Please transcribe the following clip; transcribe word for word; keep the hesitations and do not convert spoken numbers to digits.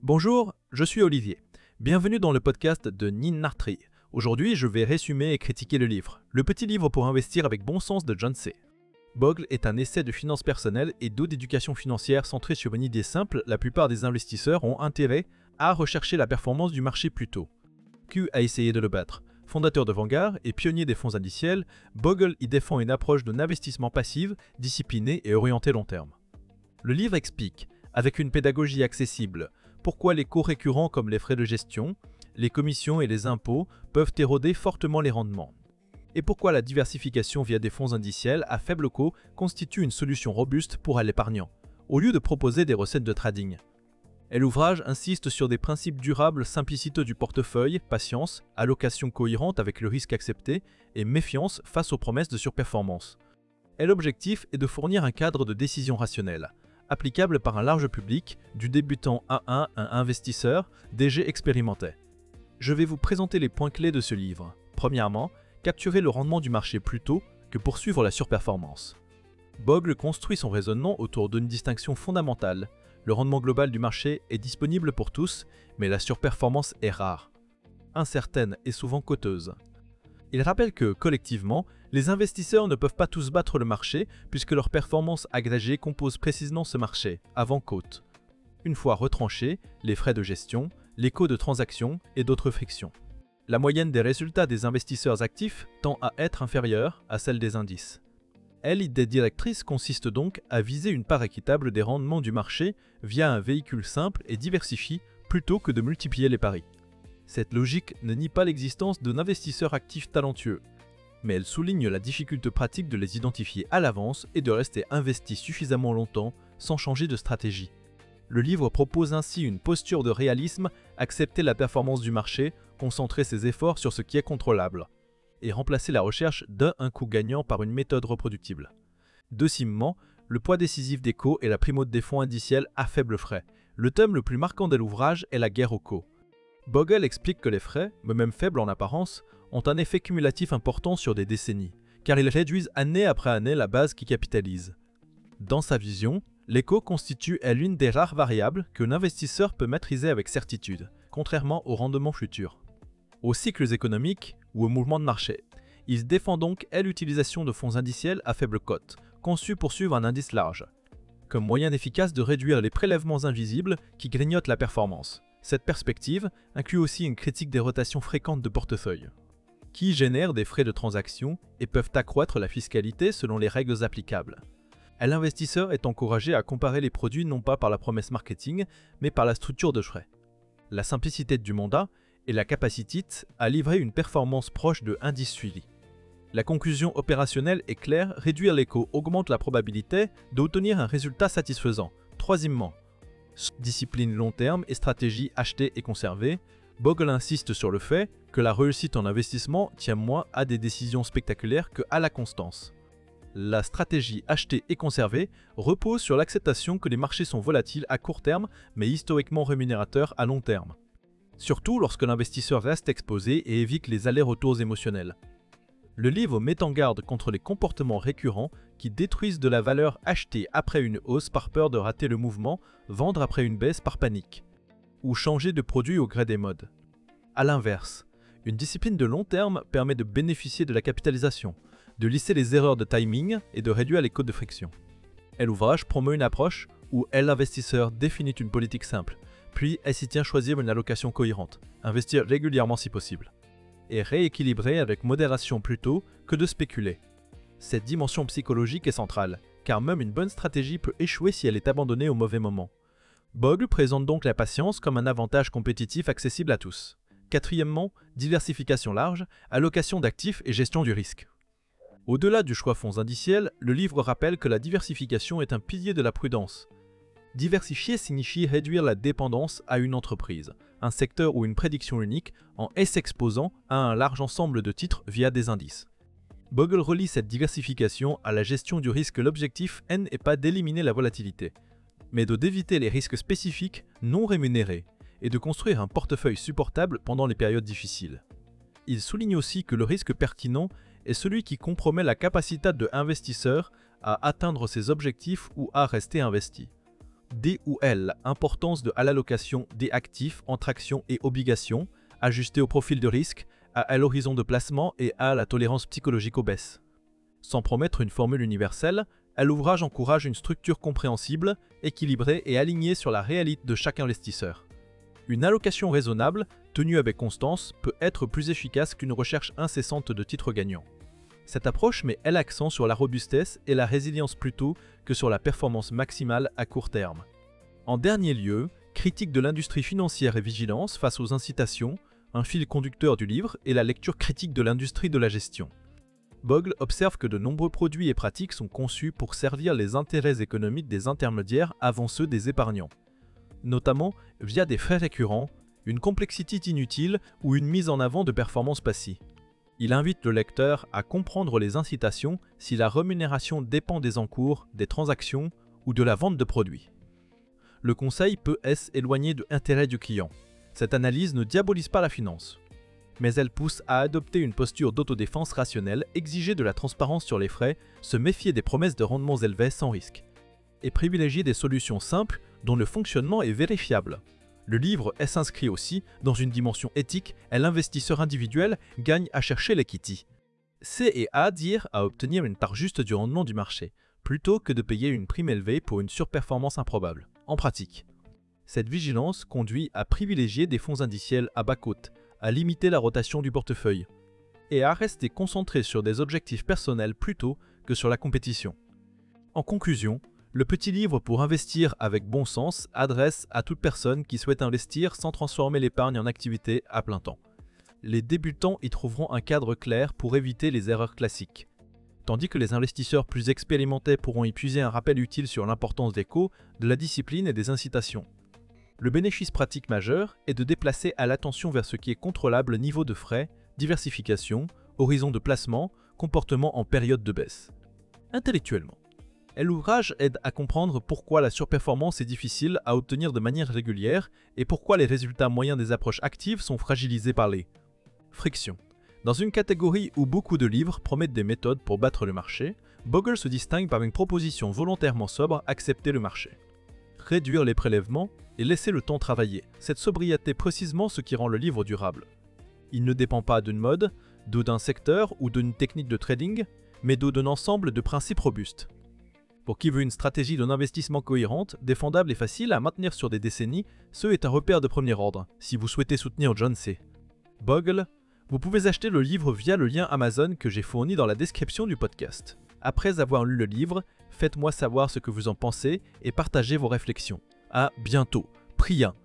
Bonjour, je suis Olivier. Bienvenue dans le podcast de Ninartri. Aujourd'hui, je vais résumer et critiquer le livre « Le petit livre pour investir avec bon sens » de John C. Bogle est un essai de finances personnelles et d'eau d'éducation financière centré sur une idée simple. La plupart des investisseurs ont intérêt à rechercher la performance du marché plus tôt. Q a essayé de le battre. Fondateur de Vanguard et pionnier des fonds indiciels, Bogle y défend une approche d'un investissement passif, discipliné et orienté long terme. Le livre explique, avec une pédagogie accessible, pourquoi les coûts récurrents comme les frais de gestion, les commissions et les impôts peuvent éroder fortement les rendements. Et pourquoi la diversification via des fonds indiciels à faible coût constitue une solution robuste pour l'épargnant, au lieu de proposer des recettes de trading. Et l'ouvrage insiste sur des principes durables, simplicité du portefeuille, patience, allocation cohérente avec le risque accepté et méfiance face aux promesses de surperformance. Et l'objectif est de fournir un cadre de décision rationnelle, applicable par un large public, du débutant à un à un investisseur, D G expérimenté. Je vais vous présenter les points clés de ce livre. Premièrement, capturer le rendement du marché plus tôt que poursuivre la surperformance. Bogle construit son raisonnement autour d'une distinction fondamentale. Le rendement global du marché est disponible pour tous, mais la surperformance est rare, incertaine et souvent coûteuse. Il rappelle que, collectivement, les investisseurs ne peuvent pas tous battre le marché puisque leur performance agrégée compose précisément ce marché, avant côte. Une fois retranchés, les frais de gestion, les coûts de transaction et d'autres frictions. La moyenne des résultats des investisseurs actifs tend à être inférieure à celle des indices. Et l'idée directrice consiste donc à viser une part équitable des rendements du marché via un véhicule simple et diversifié plutôt que de multiplier les paris. Cette logique ne nie pas l'existence d'un investisseur actif talentueux, mais elle souligne la difficulté pratique de les identifier à l'avance et de rester investi suffisamment longtemps sans changer de stratégie. Le livre propose ainsi une posture de réalisme, accepter la performance du marché, concentrer ses efforts sur ce qui est contrôlable, et remplacer la recherche d'un coup gagnant par une méthode reproductible. Deuxièmement, le poids décisif des coûts et la primauté des fonds indiciels à faible frais. Le thème le plus marquant de l'ouvrage est la guerre aux coûts. Bogle explique que les frais, même faibles en apparence, ont un effet cumulatif important sur des décennies, car ils réduisent année après année la base qui capitalise. Dans sa vision, les coûts constituent l'une des rares variables qu'un investisseur peut maîtriser avec certitude, contrairement aux rendements futurs. Aux cycles économiques ou aux mouvements de marché, il défend donc l'utilisation de fonds indiciels à faible cote, conçus pour suivre un indice large, comme moyen efficace de réduire les prélèvements invisibles qui grignotent la performance. Cette perspective inclut aussi une critique des rotations fréquentes de portefeuille, qui génèrent des frais de transaction et peuvent accroître la fiscalité selon les règles applicables. L'investisseur est encouragé à comparer les produits non pas par la promesse marketing, mais par la structure de frais, la simplicité du mandat et la capacité à livrer une performance proche de indice suivi. La conclusion opérationnelle est claire, réduire les coûts augmente la probabilité d'obtenir un résultat satisfaisant. Troisièmement, discipline long terme et stratégie acheter et conserver. Bogle insiste sur le fait que la réussite en investissement tient moins à des décisions spectaculaires que à la constance. La stratégie acheter et conserver repose sur l'acceptation que les marchés sont volatiles à court terme mais historiquement rémunérateurs à long terme, surtout lorsque l'investisseur reste exposé et évite les allers-retours émotionnels. Le livre met en garde contre les comportements récurrents qui détruisent de la valeur achetée après une hausse par peur de rater le mouvement, vendre après une baisse par panique, ou changer de produit au gré des modes. A l'inverse, une discipline de long terme permet de bénéficier de la capitalisation, de lisser les erreurs de timing et de réduire les coûts de friction. Et l'ouvrage promeut une approche où l'investisseur définit une politique simple, puis elle s'y tient choisir une allocation cohérente, investir régulièrement si possible, et rééquilibrer avec modération plutôt que de spéculer. Cette dimension psychologique est centrale, car même une bonne stratégie peut échouer si elle est abandonnée au mauvais moment. Bogle présente donc la patience comme un avantage compétitif accessible à tous. Quatrièmement, diversification large, allocation d'actifs et gestion du risque. Au-delà du choix fonds indiciels, le livre rappelle que la diversification est un pilier de la prudence. Diversifier signifie réduire la dépendance à une entreprise, un secteur ou une prédiction unique en s'exposant à un large ensemble de titres via des indices. Bogle relie cette diversification à la gestion du risque. L'objectif n'est pas d'éliminer la volatilité, mais de d'éviter les risques spécifiques non rémunérés et de construire un portefeuille supportable pendant les périodes difficiles. Il souligne aussi que le risque pertinent est celui qui compromet la capacité de l'investisseur à atteindre ses objectifs ou à rester investi. D ou L, importance de à l'allocation des actifs entre actions et obligations, ajusté au profil de risque, A à l'horizon de placement et A à la tolérance psychologique aux baisses. Sans promettre une formule universelle, l'ouvrage encourage une structure compréhensible, équilibrée et alignée sur la réalité de chaque investisseur. Une allocation raisonnable, tenue avec constance, peut être plus efficace qu'une recherche incessante de titres gagnants. Cette approche met l'accent sur la robustesse et la résilience plutôt que sur la performance maximale à court terme. En dernier lieu, critique de l'industrie financière et vigilance face aux incitations, un fil conducteur du livre est la lecture critique de l'industrie de la gestion. Bogle observe que de nombreux produits et pratiques sont conçus pour servir les intérêts économiques des intermédiaires avant ceux des épargnants, notamment via des frais récurrents, une complexité inutile ou une mise en avant de performances passées. Il invite le lecteur à comprendre les incitations si la rémunération dépend des encours, des transactions ou de la vente de produits. Le conseil peut être éloigné de l'intérêt du client. Cette analyse ne diabolise pas la finance, mais elle pousse à adopter une posture d'autodéfense rationnelle, exiger de la transparence sur les frais, se méfier des promesses de rendements élevés sans risque, et privilégier des solutions simples dont le fonctionnement est vérifiable. Le livre s'inscrit aussi dans une dimension éthique et l'investisseur individuel gagne à chercher l'equity. C et A dire à obtenir une part juste du rendement du marché, plutôt que de payer une prime élevée pour une surperformance improbable. En pratique, cette vigilance conduit à privilégier des fonds indiciels à bas cote, à limiter la rotation du portefeuille, et à rester concentré sur des objectifs personnels plutôt que sur la compétition. En conclusion, le petit livre pour investir avec bon sens adresse à toute personne qui souhaite investir sans transformer l'épargne en activité à plein temps. Les débutants y trouveront un cadre clair pour éviter les erreurs classiques, tandis que les investisseurs plus expérimentés pourront y puiser un rappel utile sur l'importance des coûts, de la discipline et des incitations. Le bénéfice pratique majeur est de déplacer à l'attention vers ce qui est contrôlable niveau de frais, diversification, horizon de placement, comportement en période de baisse. Intellectuellement, l'ouvrage aide à comprendre pourquoi la surperformance est difficile à obtenir de manière régulière et pourquoi les résultats moyens des approches actives sont fragilisés par les frictions. Dans une catégorie où beaucoup de livres promettent des méthodes pour battre le marché, Bogle se distingue par une proposition volontairement sobre: accepter le marché. Réduire les prélèvements et laisser le temps travailler. Cette sobriété est précisément ce qui rend le livre durable. Il ne dépend pas d'une mode, d'où d'un secteur ou d'une technique de trading, mais d'où d'un ensemble de principes robustes. Pour qui veut une stratégie d'un investissement cohérente, défendable et facile à maintenir sur des décennies, ce est un repère de premier ordre, si vous souhaitez soutenir John C. Bogle, vous pouvez acheter le livre via le lien Amazon que j'ai fourni dans la description du podcast. Après avoir lu le livre, faites-moi savoir ce que vous en pensez et partagez vos réflexions. À bientôt. Prie un.